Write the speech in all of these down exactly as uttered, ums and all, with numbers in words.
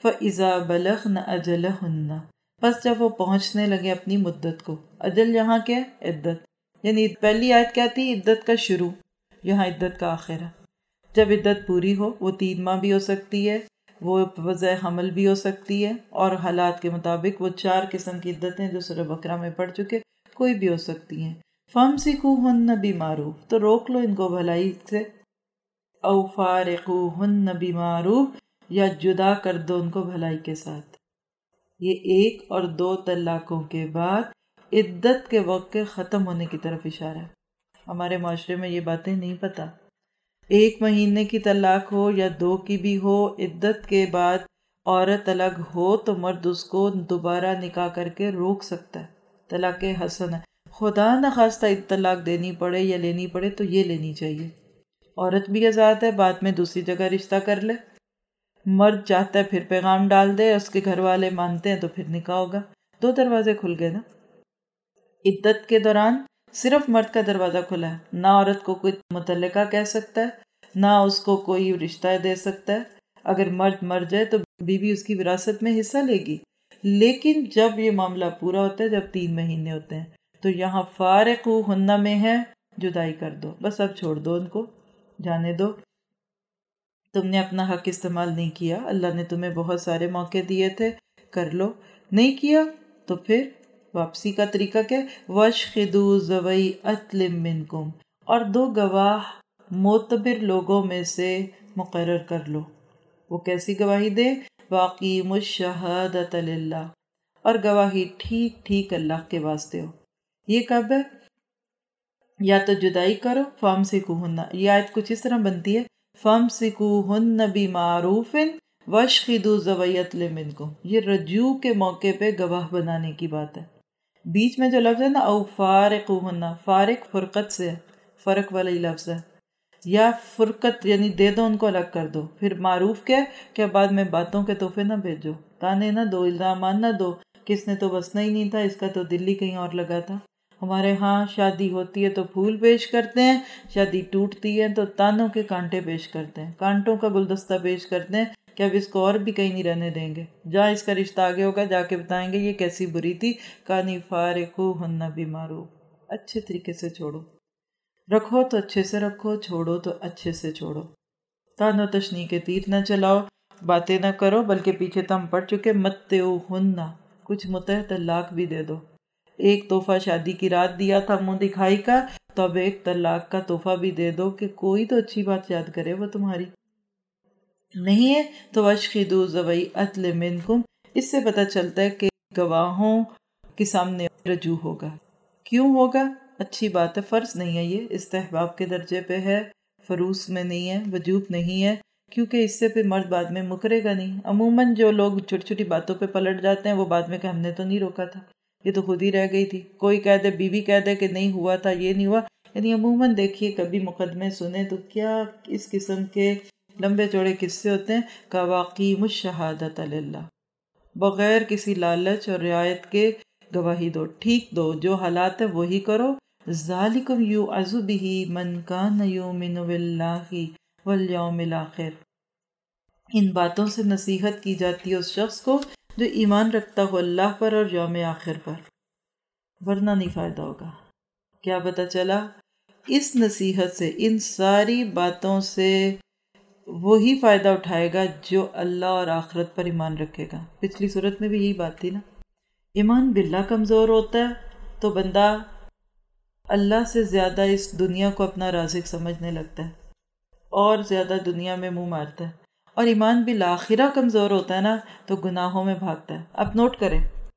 فَإِذَا بَلَغْنَ أَجَلَهُنَّ، پس جب وہ پہنچنے لگے اپنی مدت کو. اجل یہاں کیا ہے؟ عدت. یعنی پہلی آیت کیا تھی؟ عدت کا شروع، یہاں عدت کا آخر ہے. جب عدت پوری ہو، وہ تین ماہ بھی ہو سکتی ہے، وہ وضع حمل بھی ہو سکتی ہے، اور حالات کے مطابق وہ چار قسم کی عدتیں جو سورہ بقرہ میں پڑھ چکے کوئی بھی ہو سکتی ہیں. فَامْسِكُوهُنَّ بِمَعْرُوفٍ، تو روک لو ان کو بھلائی سے. او فارقوهن بمعروف، یا جدا کر دو ان کو بھلائی کے ساتھ. یہ ایک اور دو طلاقوں کے بعد عدت کے وقت کے ختم ہونے کی طرف اشارہ ہے. ہمارے معاشرے میں یہ باتیں نہیں پتہ. ایک مہینے کی طلاق ہو یا دو کی بھی ہو، عدت کے بعد عورت الگ ہو تو مرد اس کو دوبارہ نکاح کر کے روک سکتا ہے. طلاق حسن ہے. خدا نخواستہ طلاق دینی پڑے یا لینی پڑے تو یہ لینی چاہیے. عورت بھی آزاد ہے، بعد میں دوسری جگہ رشتہ کر لے. مرد چاہتا ہے پھر پیغام ڈال دے، اس کے گھر والے مانتے ہیں تو پھر نکاح ہوگا. دو دروازے کھل گئے نا. عدت کے دوران صرف مرد کا دروازہ کھلا ہے، نہ عورت کو کوئی مطلقہ کہہ سکتا ہے، نہ اس کو کوئی رشتہ دے سکتا ہے. اگر مرد مر جائے تو بیوی اس کی وراثت میں حصہ لے گی. لیکن جب یہ معاملہ پورا ہوتا ہے، جب تین مہینے ہوتے ہیں، تو یہاں فارقوہن میں ہے جدائی کر دو. بس اب چھوڑ دو ان کو، جانے دو. تم نے اپنا حق استعمال نہیں کیا، اللہ نے تمہیں بہت سارے موقع دیے تھے، کر لو. نہیں کیا تو پھر واپسی کا طریقہ کیا؟ وَاشْهِدُوا ذَوَيْ عَدْلٍ مِّنْكُمْ، اور دو گواہ معتبر لوگوں میں سے مقرر کر لو. وہ کیسی گواہی دے؟ وَأَقِیمُوا الشَّهَادَةَ لِلَّهِ، اور گواہی ٹھیک ٹھیک اللہ کے واسطے ہو. یہ کب ہے؟ یا تو جدائی کرو، فَامْسِكُوهُنَّ، یہ آیت کچھ اس طرح بنتی ہے فَامْسِكُوهُنَّ بِمَعْرُوفٍ وَاشْهِدُوا ذَوَيْ عَدْلٍ مِّنْكُمْ. یہ رجوع کے موقع پہ گواہ بنانے کی بات ہے. بیچ میں جو لفظ ہے نا او فارقوہن، فارق فرقت سے ہے، فرق والا ہی لفظ ہے. یا فرقت یعنی دے دو ان کو، الگ کر دو. پھر معروف کیا ہے کہ بعد میں باتوں کے تحفے نہ بھیجو، تانے نہ دو، الزامات نہ دو. کس نے تو بسنا ہی نہیں تھا، اس کا تو دل ہی کہیں اور لگا تھا. ہمارے ہاں شادی ہوتی ہے تو پھول پیش کرتے ہیں، شادی ٹوٹتی ہے تو تانوں کے کانٹے پیش کرتے ہیں، کانٹوں کا گلدستہ پیش کرتے ہیں کہ اب اس کو اور بھی کہیں نہیں رہنے دیں گے. جہاں اس کا رشتہ آگے ہوگا جا کے بتائیں گے یہ کیسی بری تھی. کانی فارقوہن بمعروف، اچھے طریقے سے چھوڑو. رکھو تو اچھے سے رکھو، چھوڑو تو اچھے سے چھوڑو. تان و تشنی کے تیر نہ چلاؤ، باتیں نہ کرو، بلکہ پیچھے تو ہم پڑھ چکے متعوہن، کچھ متع طلاق بھی دے دو. ایک تحفہ شادی کی رات دیا تھا منہ دکھائی کا، تو اب ایک طلاق کا تحفہ بھی دے دو کہ کوئی تو اچھی بات یاد کرے وہ تمہاری. نہیں ہے تو وَاشْهِدُوا ذَوَيْ عَدْلٍ مِّنْكُمْ، اس سے پتہ چلتا ہے کہ گواہوں کے سامنے رجوع ہوگا. کیوں ہوگا؟ اچھی بات ہے، فرض نہیں ہے، یہ استحباب کے درجے پہ ہے، فروض میں نہیں ہے، وجوب نہیں ہے، کیونکہ اس سے پھر مرد بعد میں مکرے گا نہیں. عموماً جو لوگ چھوٹی چھوٹی باتوں پہ پلٹ جاتے ہیں وہ بعد میں کہ ہم نے تو نہیں روکا تھا، یہ تو خود ہی رہ گئی تھی. کوئی کہہ دے، بیوی کہہ دے کہ نہیں ہوا تھا، یہ نہیں ہوا. یعنی عموماً دیکھیے کبھی مقدمے سنیں تو کیا اس قسم کے لمبے چوڑے قصے ہوتے ہیں. وَأَقِیمُوا الشَّهَادَةَ لِلَّهِ، بغیر کسی لالچ اور رعایت کے گواہی دو، ٹھیک دو، جو حالات ہے وہی کرو. ذَلِكُمْ يُوعَظُ بِهِ مَنْ كَانَ يُؤْمِنُ بِاللَّهِ وَالْيَوْمِ الْآخِرِ، ان باتوں سے نصیحت کی جاتی ہے اس شخص کو جو ایمان رکھتا ہو اللہ پر اور یوم آخر پر، ورنہ نہیں فائدہ ہوگا. کیا پتہ چلا؟ اس نصیحت سے، ان ساری باتوں سے وہی فائدہ اٹھائے گا جو اللہ اور آخرت پر ایمان رکھے گا. پچھلی صورت میں بھی یہی بات تھی نا. ایمان باللہ کمزور ہوتا ہے تو بندہ اللہ سے زیادہ اس دنیا کو اپنا رازق سمجھنے لگتا ہے اور زیادہ دنیا میں منہ مارتا ہے. اور ایمان بالآخرہ کمزور ہوتا ہے نا تو گناہوں میں بھاگتا ہے. آپ نوٹ کریں،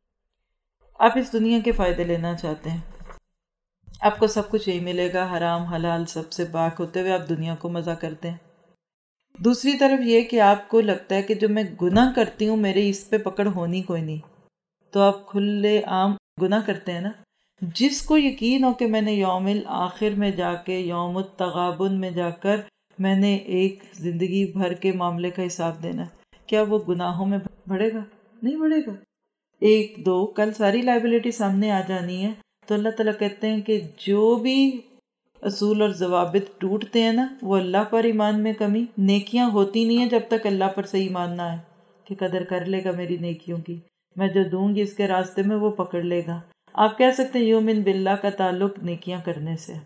آپ اس دنیا کے فائدے لینا چاہتے ہیں، آپ کو سب کچھ یہی ملے گا، حرام حلال سب سے پاک ہوتے ہوئے آپ دنیا کو مزہ کرتے ہیں. دوسری طرف یہ کہ آپ کو لگتا ہے کہ جو میں گناہ کرتی ہوں میرے اس پہ پکڑ ہونی کوئی نہیں، تو آپ کھلے عام گناہ کرتے ہیں نا. جس کو یقین ہو کہ میں نے یوم الآخر میں جا کے، یوم التغابن میں جا کر میں نے ایک زندگی بھر کے معاملے کا حساب دینا، کیا وہ گناہوں میں بڑھے گا؟ نہیں بڑھے گا. ایک دو کل ساری لائبلٹی سامنے آ جانی ہے. تو اللہ تعالیٰ کہتے ہیں کہ جو بھی اصول اور ضوابط ٹوٹتے ہیں نا، وہ اللہ پر ایمان میں کمی، نیکیاں ہوتی نہیں ہیں جب تک اللہ پر سے ایمان نہ آئے. کہ قدر کر لے گا میری نیکیوں کی، میں جو دوں گی اس کے راستے میں وہ پکڑ لے گا۔ آپ کہہ سکتے ہیں یومن باللہ کا تعلق نیکیاں کرنے سے۔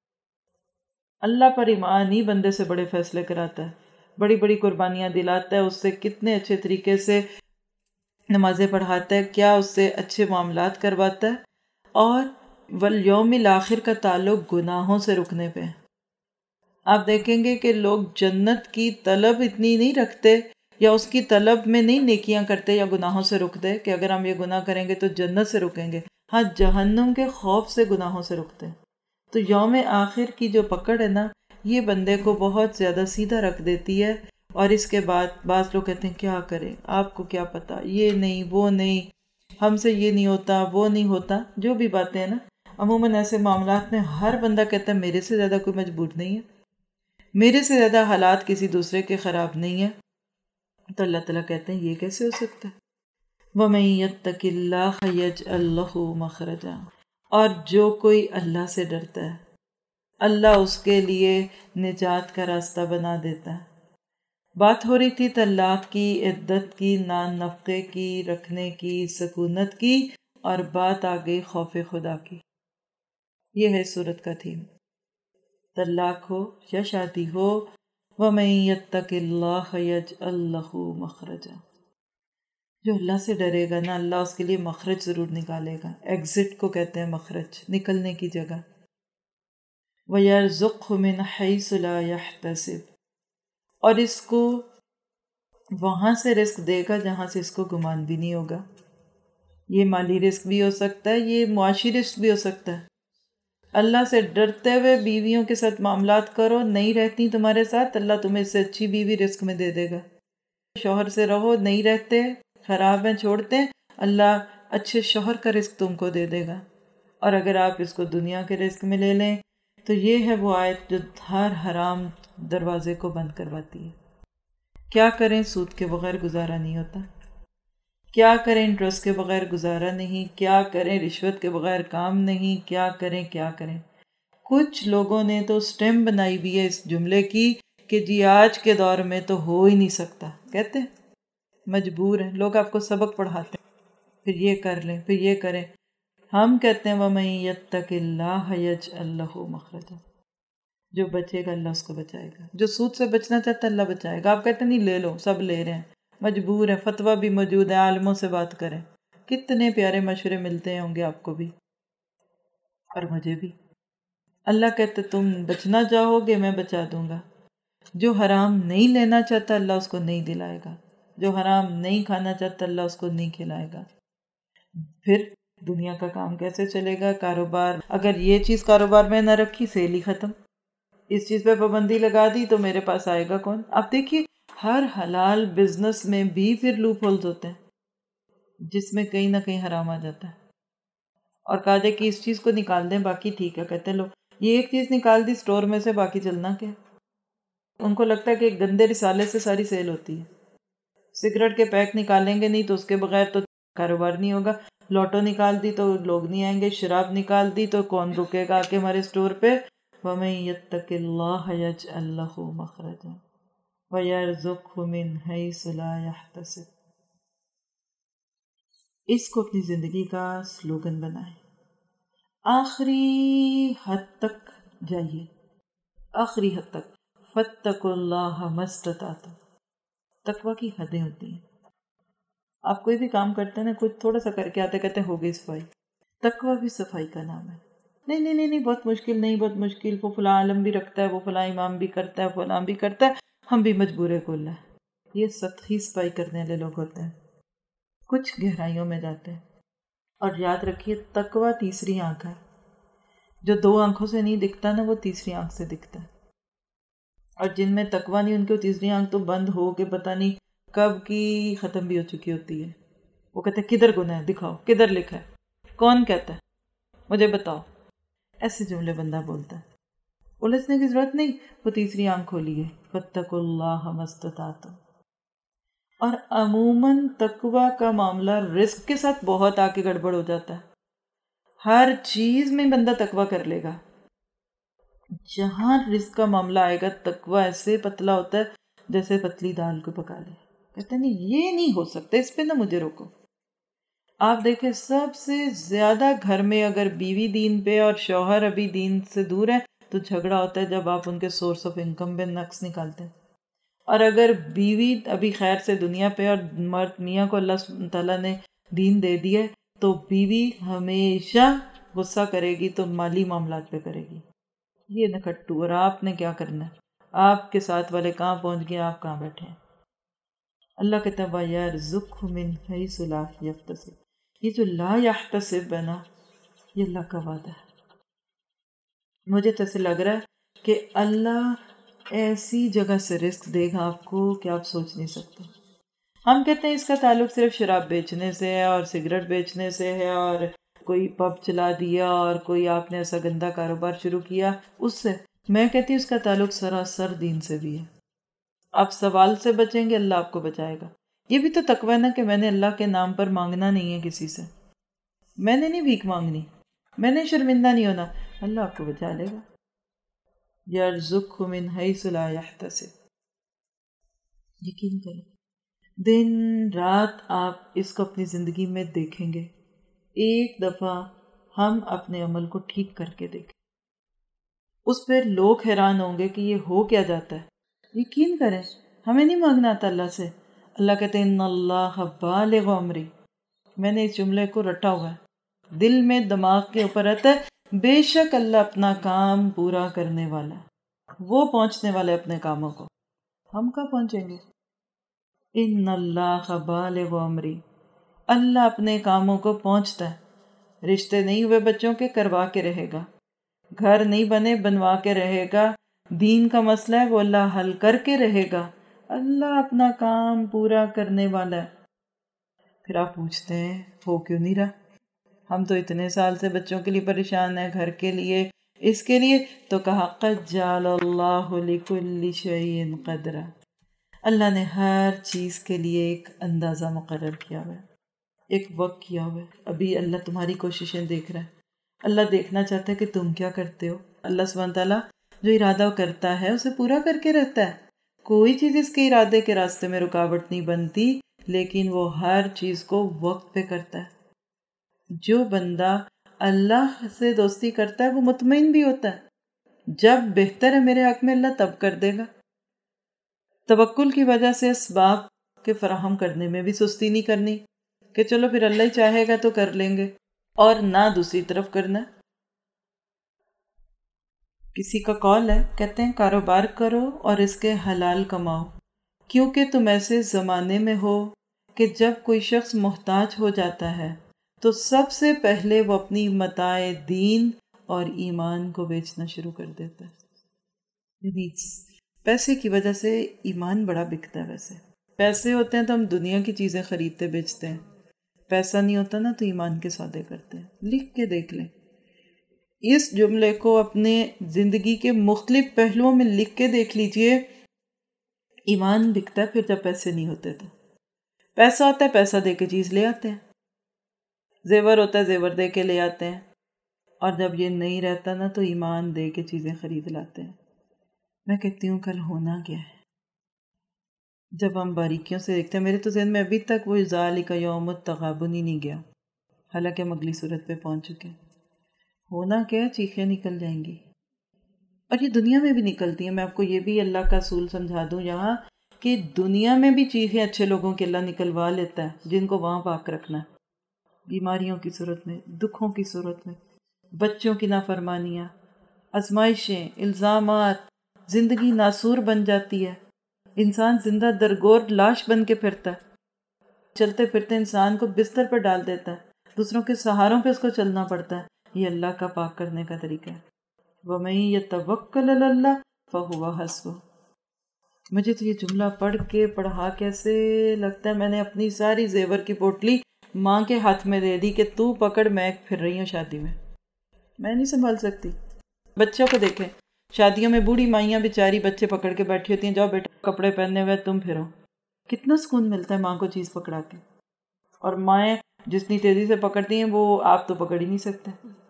اللہ پر ایمان ہی بندے سے بڑے فیصلے کراتا ہے، بڑی بڑی قربانیاں دلاتا ہے، اس سے کتنے اچھے طریقے سے نمازیں پڑھاتا ہے، کیا اس سے اچھے معاملات کرواتا ہے، اور والیوم الآخر کا تعلق گناہوں سے رکنے پہ۔ آپ دیکھیں گے کہ لوگ جنت کی طلب اتنی نہیں رکھتے، یا اس کی طلب میں نہیں نیکیاں کرتے یا گناہوں سے رکتے کہ اگر ہم یہ گناہ کریں گے تو جنت سے رکیں گے، ہاں جہنم کے خوف سے گناہوں سے رکتے۔ تو یوم آخر کی جو پکڑ ہے نا، یہ بندے کو بہت زیادہ سیدھا رکھ دیتی ہے، اور اس کے بعد بعض لوگ کہتے ہیں کیا کریں، آپ کو کیا پتا، یہ نہیں وہ نہیں، ہم سے یہ نہیں ہوتا وہ نہیں ہوتا، جو بھی باتیں ہیں نا، عموماً ایسے معاملات میں ہر بندہ کہتا ہے میرے سے زیادہ کوئی مجبور نہیں ہے، میرے سے زیادہ حالات کسی دوسرے کے خراب نہیں ہے۔ تو اللہ تعالیٰ کہتے ہیں یہ کیسے ہو سکتا ہے؟ وَمَن يَتَّقِ اللَّهَ يَجْعَل لَّهُ مَخْرَجًا، اور جو کوئی اللہ سے ڈرتا ہے اللہ اس کے لیے نجات کا راستہ بنا دیتا ہے۔ بات ہو رہی تھی طلاق کی، عدت کی، نان نفقے کی، رکھنے کی، سکونت کی، اور بات آ گئی خوف خدا کی۔ یہ ہے سورت کا تھیم، طلاق ہو یا شادی ہو، وَمَن يَتَّقِ اللَّهَ يَجْعَل لَّهُ مَخْرَجًا، جو اللہ سے ڈرے گا نا اللہ اس کے لیے مخرج ضرور نکالے گا۔ ایگزٹ کو کہتے ہیں مخرج، نکلنے کی جگہ۔ وَيَرْزُقْهُ مِنْ حَيْثُ لَا يَحْتَسِبُ، اور اس کو وہاں سے رزق دے گا جہاں سے اس کو گمان بھی نہیں ہوگا۔ یہ مالی رزق بھی ہو سکتا ہے، یہ معاشی رزق بھی ہو سکتا ہے۔ اللہ سے ڈرتے ہوئے بیویوں کے ساتھ معاملات کرو، نہیں رہتی تمہارے ساتھ، اللہ تمہیں اس سے اچھی بیوی رزق میں دے دے گا۔ شوہر سے رہو، نہیں رہتے، خراب ہیں، چھوڑتے ہیں، اللہ اچھے شوہر کا رزق تم کو دے دے گا۔ اور اگر آپ اس کو دنیا کے رزق میں لے لیں تو یہ ہے وہ آیت جو ہر حرام دروازے کو بند کرواتی ہے۔ کیا کریں، سود کے بغیر گزارا نہیں ہوتا، کیا کریں انٹرسٹ کے بغیر گزارا نہیں، کیا کریں رشوت کے بغیر کام نہیں، کیا کریں کیا کریں۔ کچھ لوگوں نے تو سٹیم بنائی بھی ہے اس جملے کی کہ جی آج کے دور میں تو ہو ہی نہیں سکتا، کہتے ہیں مجبور ہیں لوگ، آپ کو سبق پڑھاتے ہیں پھر یہ کر لیں پھر یہ کریں۔ ہم کہتے ہیں وَمَن يَتَّقِ اللَّهَ يَجْعَل لَّهُ مَخْرَجًا، جو بچے گا اللہ اس کو بچائے گا، جو سود سے بچنا چاہتا ہے اللہ بچائے گا۔ آپ کہتے ہیں نہیں لے لو، سب لے رہے ہیں، مجبور ہیں، فتویٰ بھی موجود ہے، عالموں سے بات کریں، کتنے پیارے مشورے ملتے ہوں گے آپ کو بھی اور مجھے بھی۔ اللہ کہتے تم بچنا چاہو گے میں بچا دوں گا۔ جو حرام نہیں لینا چاہتا اللہ اس کو نہیں دلائے گا، جو حرام نہیں کھانا چاہتا اللہ اس کو نہیں کھلائے گا۔ پھر دنیا کا کام کیسے چلے گا؟ کاروبار اگر یہ چیز کاروبار میں نہ رکھی، سیل ہی ختم، اس چیز پہ پابندی لگا دی تو میرے پاس آئے گا کون؟ آپ دیکھیے ہر حلال بزنس میں بھی پھر لوپ ہولز ہوتے ہیں جس میں کہیں نہ کہیں حرام آ جاتا ہے، اور کہا جائے کہ اس چیز کو نکال دیں باقی ٹھیک ہے، کہتے ہیں لو یہ ایک چیز نکال دی سٹور میں سے باقی چلنا کیا؟ ان کو لگتا ہے کہ ایک گندے رسالے سے ساری سیل ہوتی ہے۔ سگریٹ کے پیک نکالیں گے نہیں تو اس کے بغیر تو کاروبار نہیں ہوگا، لوٹو نکال دی تو لوگ نہیں آئیں گے، شراب نکال دی تو کون رکے گا کہ ہمارے سٹور پہ؟ وَمَن يَتَّقِ اللَّهَ يَجْعَل لَّهُ مَخْرَجًا وَيَرْزُقْهُ مِنْ حَيْثُ لَا يَحْتَسِبُ۔ اس کو اپنی زندگی کا سلوگن بنائیں، آخری حد تک جائیے، آخری حد تک۔ فَاتَّقُوا اللَّهَ مَا اسْتَطَعْتُمْ، تقویٰ کی حدیں ہوتی ہیں۔ آپ کوئی بھی کام کرتے ہیں نا، کچھ تھوڑا سا کر کے آتے کہتے ہو گئی صفائی، تقویٰ بھی صفائی کا نام ہے۔ نہیں نہیں نہیں نہیں بہت مشکل، نہیں بہت مشکل، وہ فلاں عالم بھی رکھتا ہے، وہ فلاں امام بھی کرتا ہے، فلاں بھی کرتا ہے، ہم بھی مجبور ہے کل ہے۔ یہ سطحی صفائی کرنے والے لوگ ہوتے ہیں، کچھ گہرائیوں میں جاتے ہیں۔ اور یاد رکھیے تقویٰ تیسری آنکھ ہے، جو دو آنکھوں سے نہیں دکھتا نا وہ تیسری آنکھ سے دکھتا ہے، اور جن میں تقویٰ نہیں ان کی تیسری آنکھ تو بند ہو کے پتہ نہیں کب کی ختم بھی ہو چکی ہوتی ہے۔ وہ کہتے ہیں کدھر گناہ ہے دکھاؤ، کدھر لکھا ہے، کون کہتا ہے، مجھے بتاؤ۔ ایسے جملے بندہ بولتا ہے، الجھنے کی ضرورت نہیں، وہ تیسری آنکھ کھولی ہے، فَاتَّقُوا اللَّهَ مَا اسْتَطَعْتُمْ۔ اور عموماً تقویٰ کا معاملہ رزق کے ساتھ بہت آ کے گڑبڑ ہو جاتا ہے، ہر چیز میں بندہ تقویٰ کر لے گا، جہاں رزق کا معاملہ آئے گا تقویٰ ایسے پتلا ہوتا ہے جیسے پتلی دال کو پکا لے، کہتے نہیں یہ نہیں ہو سکتا، اس پہ نہ مجھے روکو. آپ دیکھیں سب سے زیادہ گھر میں اگر بیوی دین پہ اور شوہر ابھی دین سے دور ہے تو جھگڑا ہوتا ہے جب آپ ان کے سورس آف انکم پہ نقص نکالتے ہیں. اور اگر بیوی ابھی خیر سے دنیا پہ اور مرد میاں کو اللہ تعالیٰ نے دین دے دیا تو بیوی ہمیشہ غصہ کرے گی تو مالی معاملات پہ کرے گی. یہ نہ کٹو. اور آپ نے کیا کرنا ہے؟ آپ کے ساتھ والے کہاں پہنچ گئے، آپ کہاں بیٹھے ہیں؟ اللہ کہتا ہے وَيَرْزُقْهُ مِنْ حَيْثُ لَا يَحْتَسِبُ. یہ جو لا يحتسب ہے نا، یہ اللہ کا وعدہ ہے. مجھے تو ایسے لگ رہا ہے کہ اللہ ایسی جگہ سے رزق دے گا آپ کو کہ آپ سوچ نہیں سکتے. ہم کہتے ہیں اس کا تعلق صرف شراب بیچنے سے ہے اور سگریٹ بیچنے سے ہے اور کوئی پب چلا دیا اور کوئی آپ نے ایسا گندا کاروبار شروع کیا اس سے. میں کہتی ہوں اس کا تعلق سراسر دین سے بھی ہے. آپ سوال سے بچیں گے، اللہ آپ کو بچائے گا. یہ بھی تو تقوی ہے نا کہ میں نے اللہ کے نام پر مانگنا نہیں ہے کسی سے. میں نے نہیں بھیک مانگنی، میں نے شرمندہ نہیں ہونا. اللہ آپ کو بچا لے گا. یرزقہ من حیث لا یحتسب. یقین کریں دن رات آپ اس کو اپنی زندگی میں دیکھیں گے. ایک دفعہ ہم اپنے عمل کو ٹھیک کر کے دیکھیں، اس پہ لوگ حیران ہوں گے کہ یہ ہو کیا جاتا ہے. یقین کریں ہمیں نہیں مانگنا آتا اللہ سے. اللہ کہتے ہیں ان اللہ بالغ امری. میں نے اس جملے کو رٹا ہوا ہے، دل میں دماغ کے اوپر رہتا ہے. بے شک اللہ اپنا کام پورا کرنے والا ہے، وہ پہنچنے والے اپنے کاموں کو. ہم کہاں پہنچیں گے؟ ان اللہ بالغ امری. اللہ اپنے کاموں کو پہنچتا ہے. رشتے نہیں ہوئے بچوں کے، کروا کے رہے گا. گھر نہیں بنے، بنوا کے رہے گا. دین کا مسئلہ ہے وہ اللہ حل کر کے رہے گا. اللہ اپنا کام پورا کرنے والا ہے. پھر آپ پوچھتے ہیں ہو کیوں نہیں رہا؟ ہم تو اتنے سال سے بچوں کے لیے پریشان ہیں، گھر کے لیے، اس کے لیے. تو کہا قد جعل اللہ لکل شیء قدرا. اللہ نے ہر چیز کے لیے ایک اندازہ مقرر کیا ہوا ہے، ایک وقت کیا ہوا ہے. ابھی اللہ تمہاری کوششیں دیکھ رہا ہے. اللہ دیکھنا چاہتا ہے کہ تم کیا کرتے ہو. اللہ سبحانہ تعالیٰ جو ارادہ کرتا ہے اسے پورا کر کے رہتا ہے. کوئی چیز اس کے ارادے کے راستے میں رکاوٹ نہیں بنتی، لیکن وہ ہر چیز کو وقت پہ کرتا ہے. جو بندہ اللہ سے دوستی کرتا ہے وہ مطمئن بھی ہوتا ہے. جب بہتر ہے میرے حق میں اللہ تب کر دے گا. توکل کی وجہ سے اسباب کے فراہم کرنے میں بھی سستی نہیں کرنی کہ چلو پھر اللہ ہی چاہے گا تو کر لیں گے، اور نہ دوسری طرف کرنا. کسی کا قول ہے، کہتے ہیں کاروبار کرو اور اس کے حلال کماؤ، کیونکہ تم ایسے زمانے میں ہو کہ جب کوئی شخص محتاج ہو جاتا ہے تو سب سے پہلے وہ اپنی متاع دین اور ایمان کو بیچنا شروع کر دیتا ہے. یعنی پیسے کی وجہ سے ایمان بڑا بکتا ہے. ویسے پیسے ہوتے ہیں تو ہم دنیا کی چیزیں خریدتے بیچتے ہیں، پیسہ نہیں ہوتا نا تو ایمان کے سودے کرتے ہیں. لکھ کے دیکھ لیں اس جملے کو، اپنے زندگی کے مختلف پہلوؤں میں لکھ کے دیکھ لیجئے. ایمان بکتا ہے پھر جب پیسے نہیں ہوتے تو. پیسہ ہوتا ہے پیسہ دے کے چیز لے آتے ہیں، زیور ہوتا ہے زیور دے کے لے آتے ہیں، اور جب یہ نہیں رہتا نا تو ایمان دے کے چیزیں خرید لاتے ہیں. میں کہتی ہوں کل ہونا کیا ہے جب ہم باریکیوں سے دیکھتے ہیں. میرے تو ذہن میں ابھی تک وہ ذالک یوم التغابن ہی نہیں گیا، حالانکہ ہم اگلی صورت پہ پہنچ چکے ہیں. ہونا کیا، چیخیں نکل جائیں گی، اور یہ دنیا میں بھی نکلتی ہیں. میں آپ کو یہ بھی اللہ کا اصول سمجھا دوں یہاں کہ دنیا میں بھی چیخیں اچھے لوگوں کے اللہ نکلوا لیتا ہے جن کو وہاں پاک رکھنا ہے. بیماریوں کی صورت میں، دکھوں کی صورت میں، بچوں کی نافرمانیاں، آزمائشیں، الزامات، زندگی ناسور بن جاتی ہے. انسان زندہ درگور لاش بن کے پھرتا ہے. چلتے پھرتے انسان کو بستر پر ڈال دیتا ہے، دوسروں کے سہاروں پہ اس کو چلنا پڑتا ہے. یہ اللہ کا پاک کرنے کا طریقہ ہے. وَمَن يَتَوَكَّلْ عَلَى اللَّهِ فَهُوَ حَسْبُهُ. مجھے تو یہ جملہ پڑھ کے پڑھا کیسے لگتا ہے میں نے اپنی ساری زیور کی پوٹلی ماں کے ہاتھ میں دے دی کہ تو پکڑ، میں پھر رہی ہوں شادی میں، میں نہیں سنبھال سکتی. بچوں کو دیکھیں، شادیوں میں بوڑھی مائیاں بیچاری بچے پکڑ کے بیٹھی ہوتی ہیں، جاؤ بیٹا کپڑے پہنے ہوئے تم پھرو. کتنا سکون ملتا ہے ماں کو چیز پکڑا کے. اور مائیں جتنی تیزی سے پکڑتی ہیں وہ آپ تو پکڑ ہی نہیں سکتے.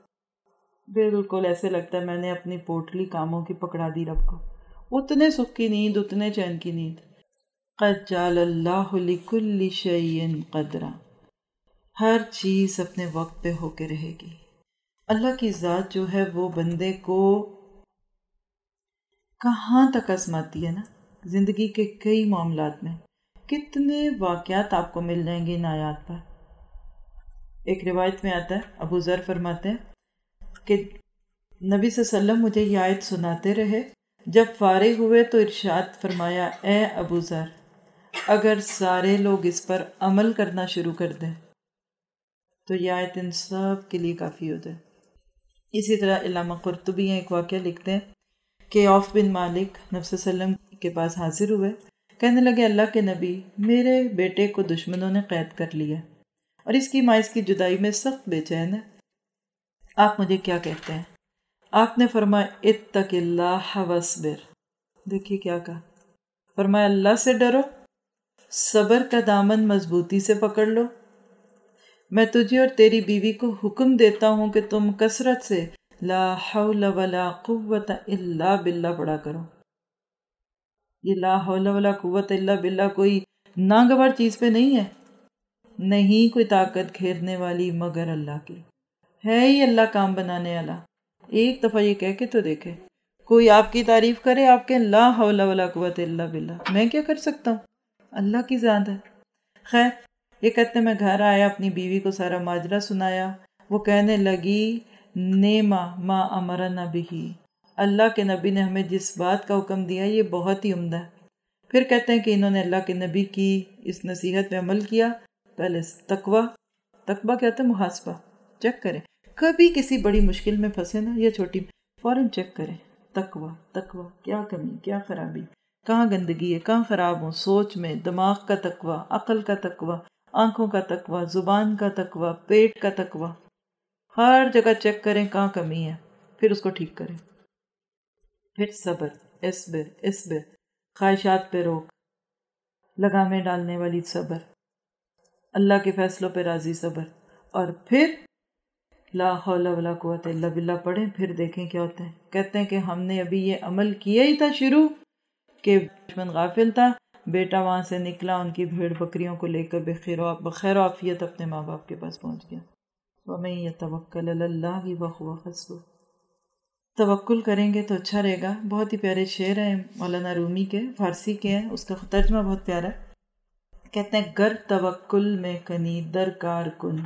بالکل ایسے لگتا ہے میں نے اپنی پوٹلی کاموں کی پکڑا دی رب کو. اتنے سکھ کی نیند، اتنے چین کی نیند. قد جعل اللہ لکل شیء قدرا، ہر چیز اپنے وقت پہ ہو کے رہے گی۔ اللہ کی ذات جو ہے وہ بندے کو کہاں تک آزماتی ہے نا، زندگی کے کئی معاملات میں کتنے واقعات آپ کو مل جائیں گے ان آیات پر۔ ایک روایت میں آتا ہے، ابو ذر فرماتے ہیں کہ نبی صلی اللہ علیہ وسلم مجھے یہ آیت سناتے رہے، جب فارغ ہوئے تو ارشاد فرمایا، اے ابو ذر، اگر سارے لوگ اس پر عمل کرنا شروع کر دیں تو یہ آیت ان سب کے لیے کافی ہو جائے۔ اسی طرح علامہ قرطبی ایک واقعہ لکھتے ہیں کہ عوف بن مالک نبی صلی اللہ علیہ وسلم کے پاس حاضر ہوئے، کہنے لگے، اللہ کے نبی، میرے بیٹے کو دشمنوں نے قید کر لیا اور اس کی ماں اس کی جدائی میں سخت بے چین ہے، آپ مجھے کیا کہتے ہیں؟ آپ نے فرمایا، اتق اللہ واصبر۔ دیکھیے کیا کہا، فرمایا اللہ سے ڈرو، صبر کا دامن مضبوطی سے پکڑ لو۔ میں تجھے اور تیری بیوی کو حکم دیتا ہوں کہ تم کثرت سے لا حول ولا قوت الا باللہ پڑھا کرو۔ یہ لا حول ولا قوت الا باللہ کوئی ناگوار چیز پہ نہیں ہے، نہیں کوئی طاقت گھیرنے والی مگر اللہ کی، ہے ہی اللہ کام بنانے والا۔ ایک دفعہ یہ کہہ کے تو دیکھے، کوئی آپ کی تعریف کرے، آپ کے لا حول ولا قوت الا باللہ، میں کیا کر سکتا ہوں؟ اللہ کی ذات ہے۔ خیر، یہ کہتے میں گھر آیا، اپنی بیوی کو سارا ماجرا سنایا، وہ کہنے لگی، نیما ما امرنا بہ، اللہ کے نبی نے ہمیں جس بات کا حکم دیا یہ بہت ہی عمدہ ہے۔ پھر کہتے ہیں کہ انہوں نے اللہ کے نبی کی اس نصیحت پہ عمل کیا۔ پہلے تقوی، تقوی کہتے ہیں محاسبہ، چیک کریں، کبھی کسی بڑی مشکل میں پھنسے نا یا چھوٹی، فوراً چیک کریں، تقوی تقوی کیا کمی، کیا خرابی، کہاں گندگی ہے، کہاں خراب ہوں، سوچ میں، دماغ کا تقوی، عقل کا تقوی، آنکھوں کا تقوی، زبان کا تقوی، پیٹ کا تقوی، ہر جگہ چیک کریں کہاں کمی ہے، پھر اس کو ٹھیک کریں۔ پھر صبر، اصبر اصبر، خواہشات پہ روک، لگامیں ڈالنے والی صبر، اللہ کے فیصلوں پہ راضی صبر، اور پھر لا حول ولا قوت الا باللہ پڑھیں، پھر دیکھیں کیا ہوتا ہے۔ کہتے ہیں کہ ہم نے ابھی یہ عمل کیا ہی تھا شروع کہ دشمن غافل تھا، بیٹا وہاں سے نکلا، ان کی بھیڑ بکریوں کو لے کر بخیر و بخیر و عافیت اپنے ماں باپ کے پاس پہنچ گیا۔ وَمَن يَتَوَكَّلْ عَلَى اللَّهِ وَهُوَ حَسْبُهُ، توکل کریں گے تو اچھا رہے گا۔ بہت ہی پیارے شعر ہیں مولانا رومی کے، فارسی کے ہیں، اس کا ترجمہ بہت پیارا ہے۔ کہتے ہیں، گر توکل میں کنی درکار کن،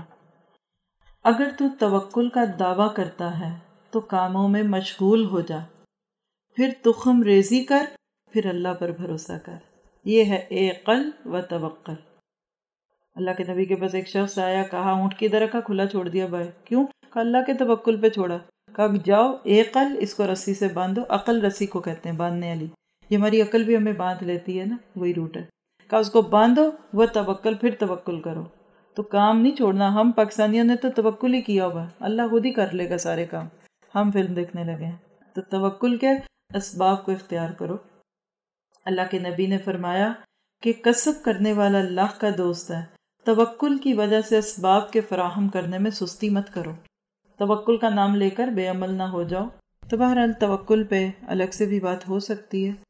اگر تو توکل کا دعویٰ کرتا ہے تو کاموں میں مشغول ہو جا، پھر تخم ریزی کر، پھر اللہ پر بھروسہ کر۔ یہ ہے اعقل و توکل۔ اللہ کے نبی کے پاس ایک شخص آیا، کہا اونٹ کدھر رکھا؟ کھلا چھوڑ دیا بھائی، کیوں؟ کہا اللہ کے توکل پہ چھوڑا۔ کہا جاؤ اعقل، اس کو رسی سے باندھو، عقل رسی کو کہتے ہیں باندھنے والی، یہ ہماری عقل بھی ہمیں باندھ لیتی ہے نا، وہی روٹ ہے۔ کہا اس کو باندھو، وہ توکل، پھر توکل کرو۔ تو کام نہیں چھوڑنا۔ ہم پاکستانیوں نے تو توکل ہی کیا ہوگا، اللہ خود ہی کر لے گا سارے کام، ہم فلم دیکھنے لگے ہیں۔ تو توکل کے اسباب کو اختیار کرو۔ اللہ کے نبی نے فرمایا کہ کسب کرنے والا اللہ کا دوست ہے، توکل کی وجہ سے اسباب کے فراہم کرنے میں سستی مت کرو، توکل کا نام لے کر بے عمل نہ ہو جاؤ۔ تو بہرحال توکل پہ الگ سے بھی بات ہو سکتی ہے۔